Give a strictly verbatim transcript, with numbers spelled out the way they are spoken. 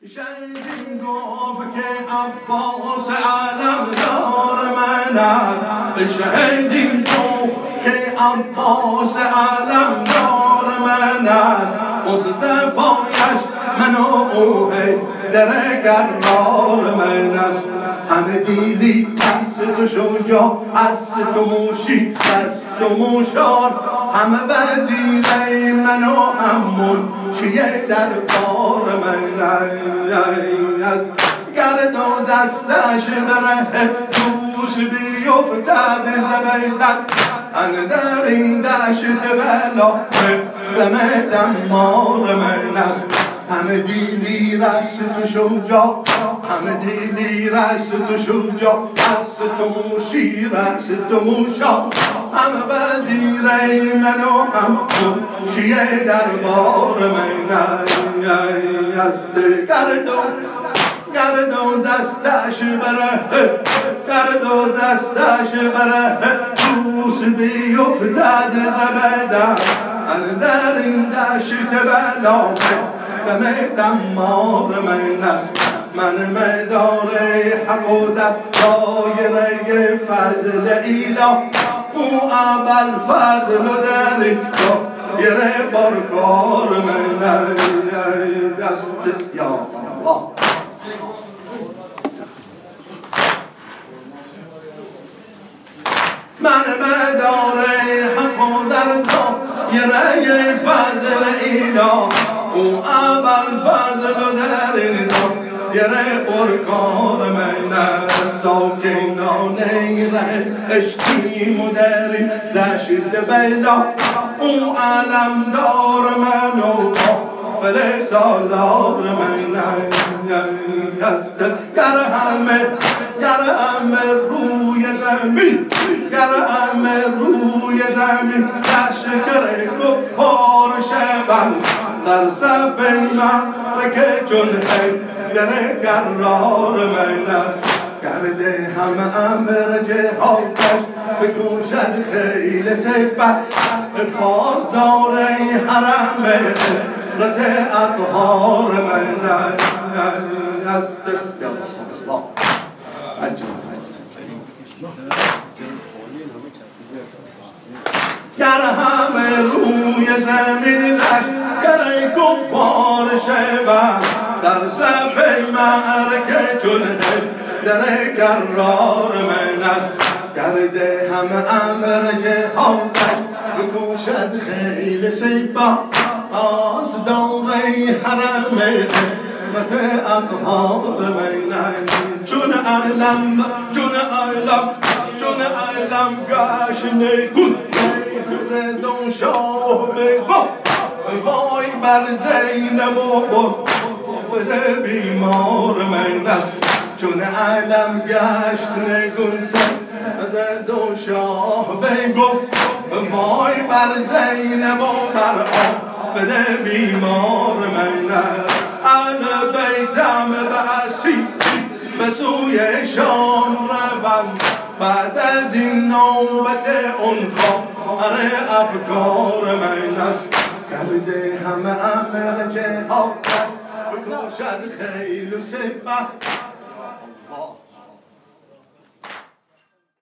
شنیدیم گفت که عباس علم دار منم. شنیدیم گفت که عباس علم دار منم. مصطفیش من و اوهی در گرمار من است. همه دیلی از تو شجاع، از تو موشی، از تو موشار، همه وزیره من و همون شیه در بار من است. گرد و دستش بره دوش بیفتد زبیدد، ان در این دشت بلا دم دمار من است. همه دیلی رست تو شجاع، همه دیلی رست تو شجاع، رست تو موشی، رست تو موشا، همه وزیره من و هم شیه دربار من است. گرد و گرد و دستش بره، گرد و دستش بره دوس بیفتد زبدن، ان در این دشت بلا دم دمار من است. من مدار حق و در دایره فضل ایلا، او اول فضل و در دایره بارگار من است. یا الله من مدار حق و در دایره فضل ایلا، او اول فضل و در دایره بارگار من است. ساکنانه ره عشقیم و در دشت بلا، او علم دار من و فل سالار من است. گر همه گر همه روی زمین، گر همه روی زمین لشکر کفار شوند، در صف معرکه چون حیدر گرار من است. گرده همه امر جهادش بکوشد خیل سپه، پاسدار حرم رد اطهار من است. گر همه روی زمین لشکر کفار شوند، در صف معرکه چون در گرار من است. گرده همه امر جهادش بکوشد خیل سپاه، پاسدار حرم رد اطهار من. چون علم چون علم چون علم گشت نگون زندون شاه بگو، وای بر زینب و بده بیمار من است. چون علم گشت نگون زندون شاه بگو، وای بر زینب و بر بده بیمار من است. اهل بیتم بعثی به سوی شام روند، بعد از این نوبت اون خواهر افکار من است. گرده همه امر جهاد بکوشد خیل و سپه،